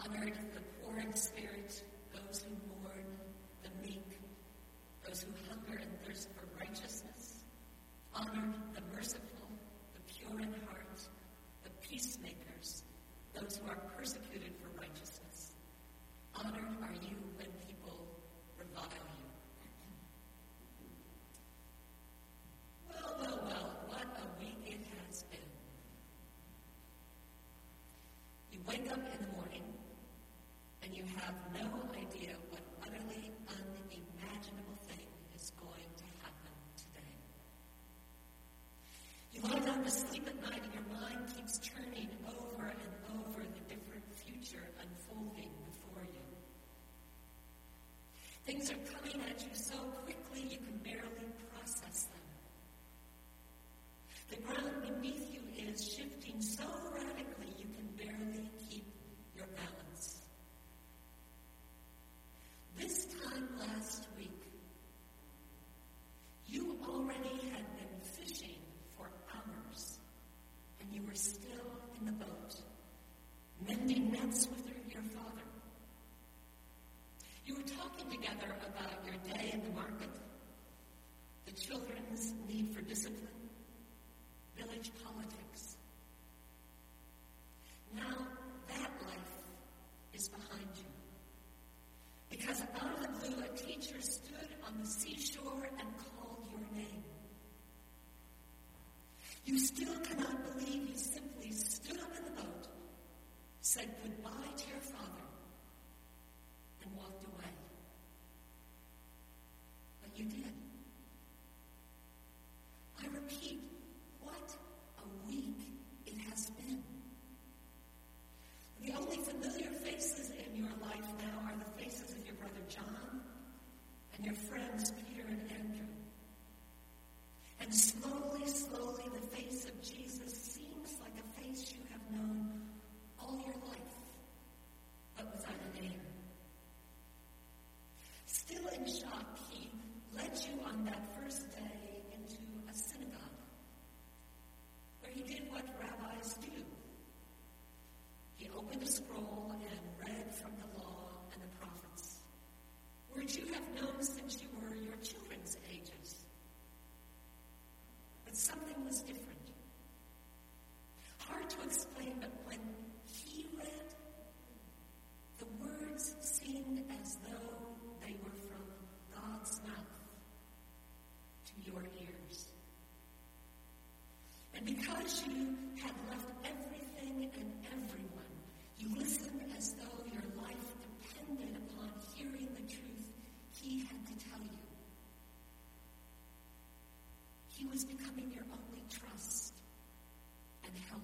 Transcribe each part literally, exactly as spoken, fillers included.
honored the poor in spirit, those who mourn, the meek, those who hunger and thirst for righteousness. Honored the merciful, the pure in heart, the peacemakers, those who are persecuted for righteousness. Honored are you when people revile you. Well, well, well, what a week it has been. You wake up in the morning and you have no idea what utterly unimaginable thing is going to happen today. You lie down to sleep at night and your mind keeps turning over and over the different future unfolding before you. Things are coming at you so quickly you can barely process them. The ground beneath you is shifting so radically you can barely keep your balance. This time last week, you already had been fishing for hours, and you were still in the boat, mending nets with your father. You were talking together about your day in the market, the children's need for discipline, village politics. Now that life is behind you. Because out of the blue, a teacher stood on the seashore and called your name. You still cannot believe you simply stood up in the boat, said goodbye to your father, and walked away. But you did. I repeat, what a week it has been. The only familiar faces in your life now are the faces of your brother John and your friends Peter and Andrew. And slowly, slowly, the face of Jesus seems like a face you have known all your life, but without a name. Still in shock, he led you on that first day into a synagogue, where he did what rabbis do. He opened a scroll and read from the law and the prophets, words you have known since you were your children's ages. But something was different. Hard to explain, but when he read, the words seemed as though they were from God's mouth to your ears. And because you had left everything and everyone, you listened as though your life depended upon hearing the truth he had to tell you. He was becoming your only trust and help.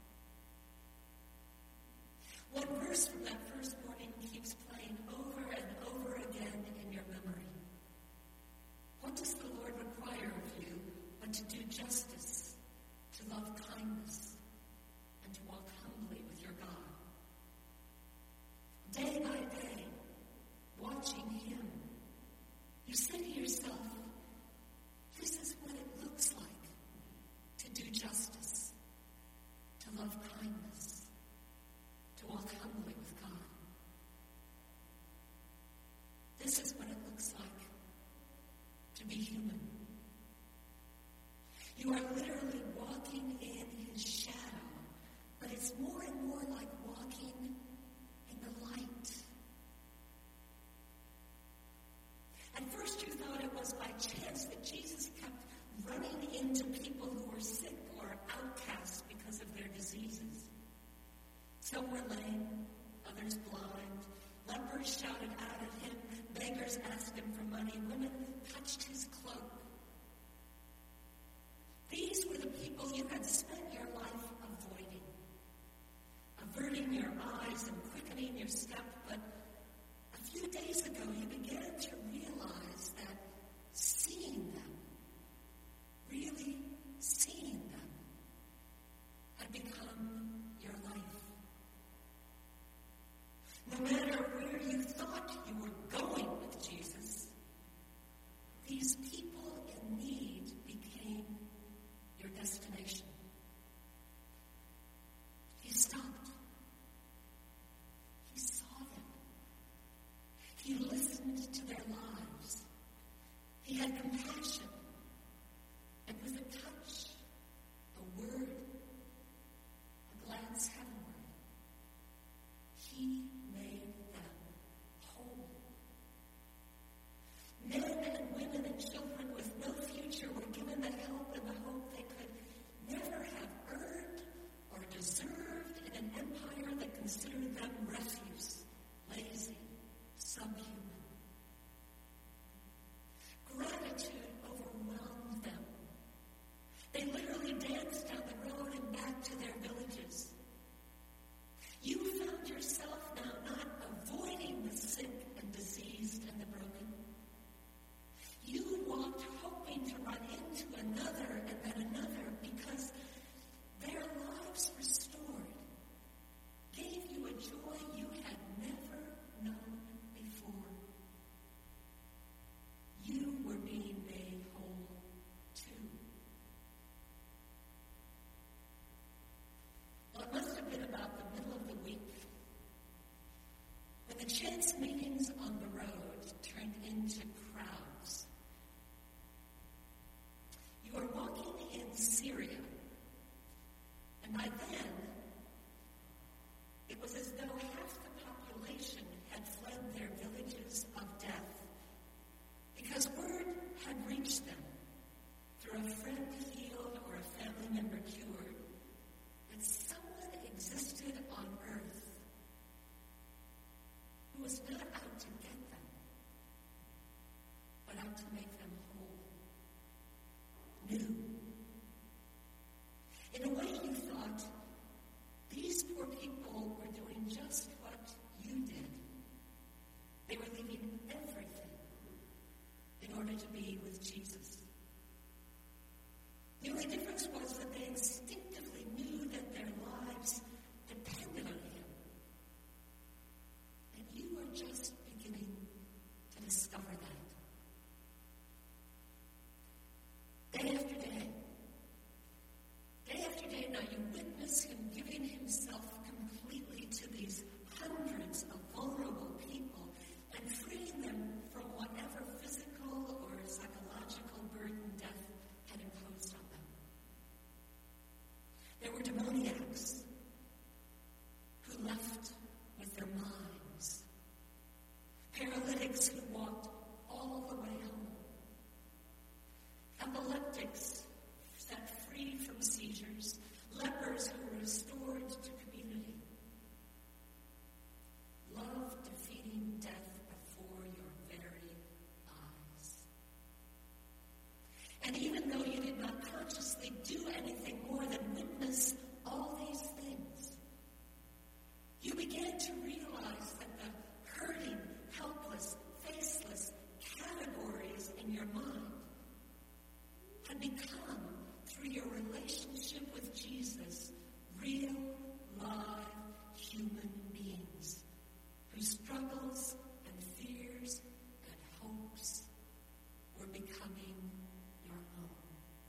One verse from that first morning keeps playing over and over again in your memory. What does the Lord require of you but to do justice, to love kindness, and to walk humbly with your God? Day by day, watching him, you say to yourself, this is what it looks like to do justice, to love kindness, to walk humbly with God. This is what it looks like to be human. You are literally walking in his shadow, but it's more and more like walking in the light. At first you thought it was by chance that Jesus kept running into people who were sick or outcast because of their diseases. Some were lame, others blind. Lepers shouted out at him. Beggars asked him for money. Women touched his cloak. These were the people you had spent your life avoiding, averting your eyes and quickening your step. But a few days ago, you began to realize that seeing them, really seeing them, had become your life. No matter where you thought you were going with Jesus, these people in need became your destination. He stopped. He them refuse, lazy, subhuman. Gratitude overwhelmed them. They literally danced down the road and back to their villages. You found yourself now not avoiding the sick and diseased and the broken. You walked hoping to run into another and then another because their lives restored gave you a joy you had never known before. You were being made whole too. Well, it must have been about the middle of the week when the chance meetings on the road turned into crowds. You were walking in Syria, and by then, it was as though half the population had fled their villages of death, because word had reached them through a friend healed or a family member cured that someone existed on earth who was not out to get them, but out to make them whole, new. In a way, you thought, these poor people were doing just what you did. They were leaving everything in order to be with Jesus. The only difference was that they instinctively knew that their lives depended on him. And you were just beginning to discover that. Day after day, day after day now, you witness him giving himself completely to these hundreds of vulnerable people and freeing them from whatever physical or psychological burden death had imposed on them. There were demoniacs who left with their minds, paralytics who walked all the way home, epileptics set free from seizures, lepers who were restored to community. Love defeating death before your very eyes. And even though you did not consciously do anything more than witness all these things, you began to realize that the hurting, helpless, faceless categories in your mind had become, through your relationship with Jesus, real, live, human beings whose struggles and fears and hopes were becoming your own.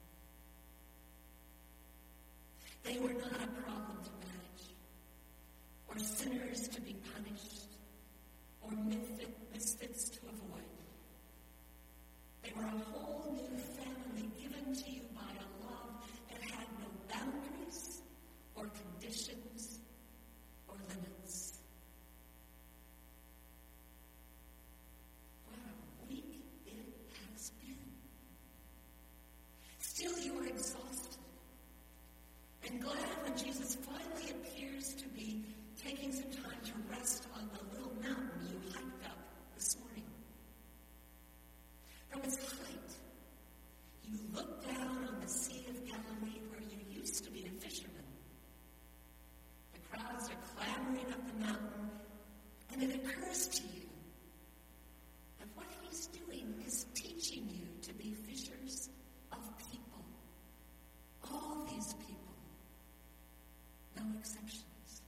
They were not a problem to manage, or sinners to be punished, or misfits to avoid. They were a whole new family given to you by a love that had no boundaries or conditions or limits. What a week it has been. Still, you are exhausted and glad when Jesus finally appears to be taking some time to rest on the little mountain you hiked up this morning. From its height, you look down on the Sea of Galilee where you used to be a fisherman. The crowds are clamoring up the mountain, and it occurs to you that what he's doing is teaching you to be fishers of people. All these people, no exceptions.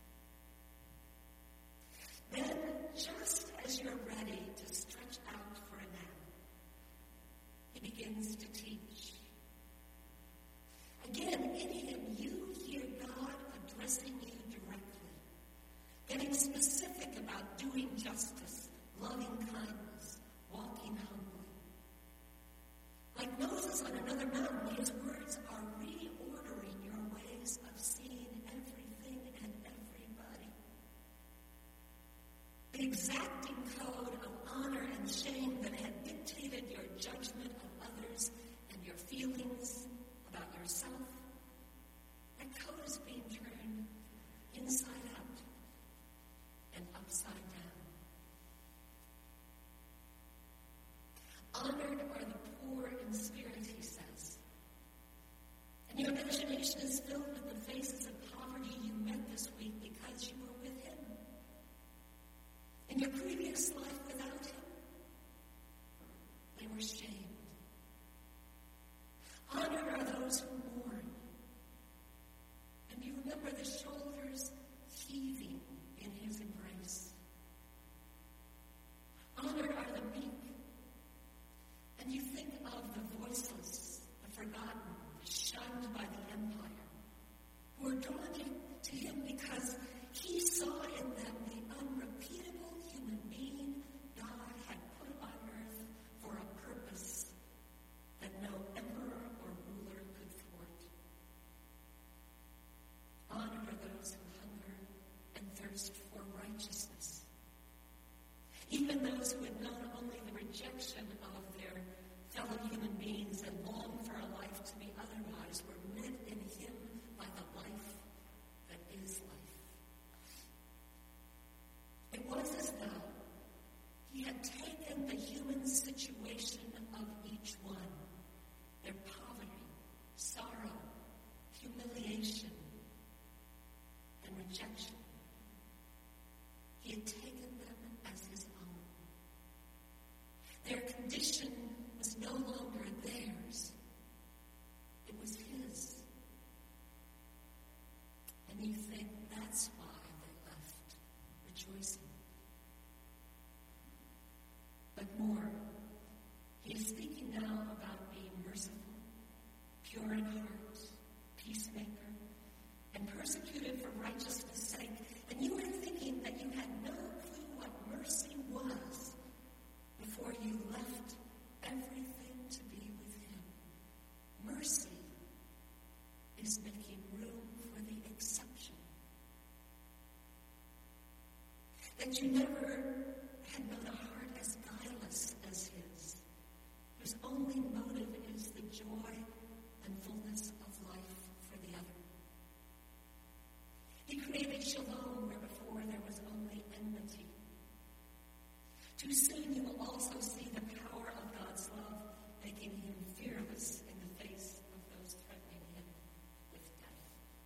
Then, just as you're ready to stretch out for a nap, he begins to teach. Again, in him, you hear God addressing you directly, getting specific about doing justice, loving kindness, walking humbly. Like Moses on another mountain, his words are reordering your ways of seeing everything and everybody. The exacting code of honor and shame that had dictated your judgment of others and your feelings about yourself, that code is being turned inside out. righteousness. Even those who had known only the rejection of their fellow human beings and longed for a life to be otherwise were met in him by the life that is life. It was as though he had taken the human situation of each one, their poverty, sorrow, humiliation, and rejection. He had taken them as his own. Their condition was no longer theirs. It was his. And you think that's why they left rejoicing. But more, he is speaking now about being merciful, pure in heart, peacemaker, and persecuted for righteousness' sake. And you were thinking that you had no clue what mercy was before you left everything to be with him. Mercy is making room for the exception. That you never had known a heart as guileless as his, whose only motive is the joy and fullness of life for the other. He created shalom where before there was only enmity. Too soon you will also see the power of God's love, making him fearless in the face of those threatening him with death.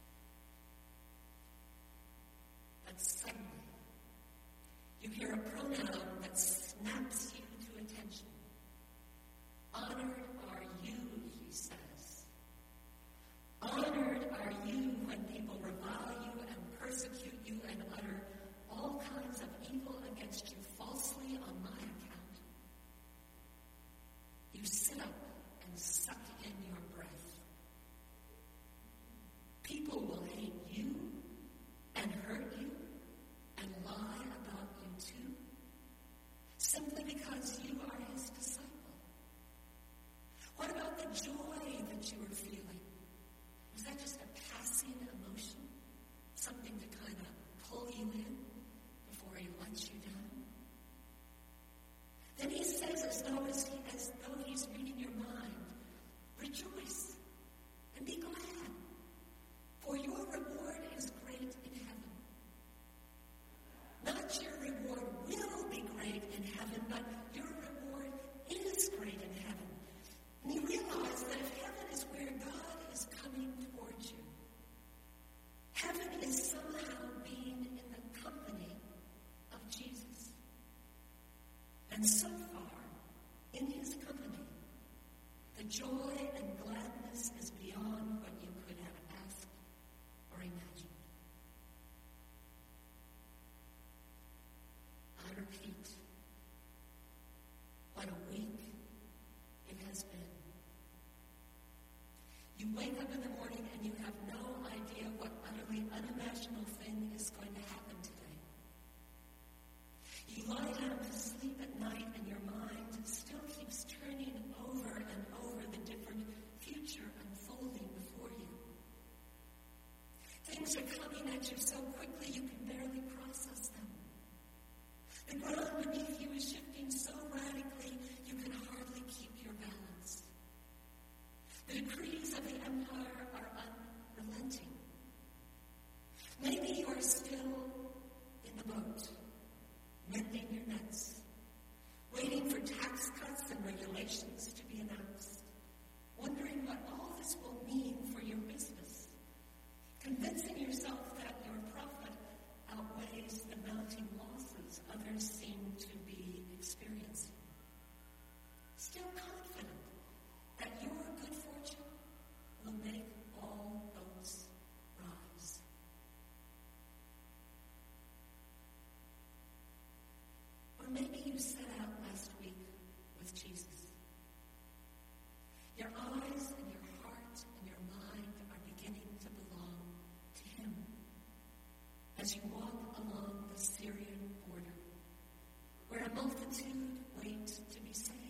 But suddenly, you hear a pronoun that snaps you to attention. Honored are you, he says. Honored are you when people revile you and persecute you and utter all kinds of evil against you falsely on my account. You sit up and suck in your breath. People will hate you and hurt you and lie about you too, simply because you are his disciple. What about the joy that you were feeling? Was that just a passing emotion? Something to kind of pull you in before he lets you down? Then he says, as though, as, he, as though he's reading your mind, rejoice and be glad, for your reward is great in heaven. Not your reward will be great in heaven, but your reward is great in heaven. And you realize that if heaven is where God is coming towards you, heaven is somehow being in the company of Jesus. And so far, in his company, the joy and gladness is beyond what you could have asked or imagined. I repeat, what a week it has been. You wake up in the morning and you have no idea what utterly unimaginable thing is going to happen today. You lie down to sleep at night and your mind still keeps turning over and over the different future unfolding before you. Things are coming at you so quickly you can barely process them. The ground beneath you is shifting so radically you can hardly keep your balance. The decrees of the empire are unrelenting. Maybe you are still in the boat, mending your nets, waiting for tax cuts and regulations to be announced, wondering what all this will mean for your business, convincing yourself that your profit outweighs the mounting losses others seem to be experiencing. Still confident that your good fortune will make all boats rise. Or maybe you set out last week with Jesus. Your eyes and your heart and your mind are beginning to belong to him as you walk along the Syrian border, where a multitude wait to be saved.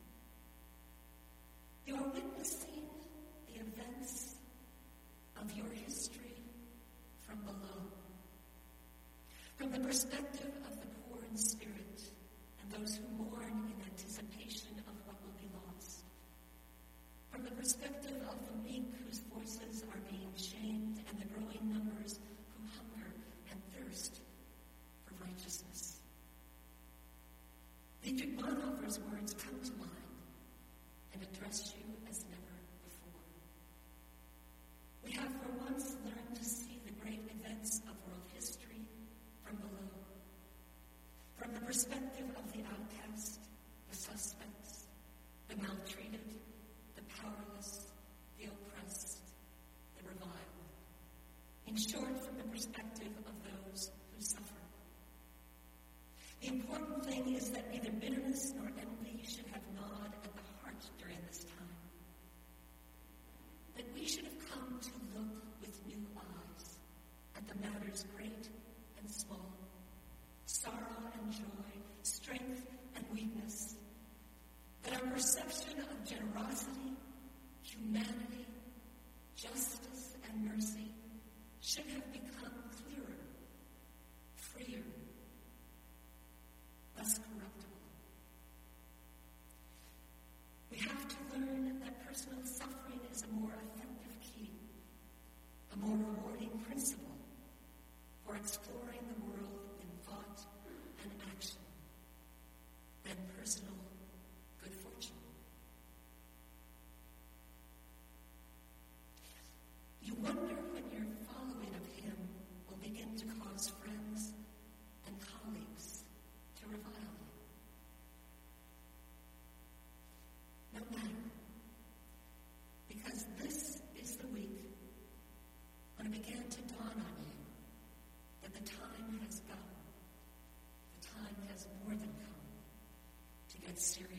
You are witnessing the events of your history from below, from the perspective of the poor in spirit and those who mourn in anticipation of what will be lost. From the perspective of the meek whose voices are being shamed and the growing numbers who hunger and thirst for righteousness. Dietrich Bonhoeffer's words come to mind and address you as never before. We have for once learned to see the great events of world history from below, from the perspective of the outcast, the suspects, the maltreated, the powerless, the oppressed, the reviled. In short, from the perspective of those who suffer. The important thing is that neither bitterness nor envy should have gnawed at the heart during this time. That we should have come to look with new eyes at the matters great and small, sorrow and joy, strength and weakness. That our perception of generosity, humanity, justice, and mercy should have become clearer, freer, less corruptible. We have to learn that personal suffering is a more effective key, a more rewarding principle for exploring the world in thought and action than personal good fortune. You wonder when your following of him will begin to cause friends and colleagues to revile you. No matter, because this is the week when it began to dawn on you that the time has come, the time has more than come to get serious.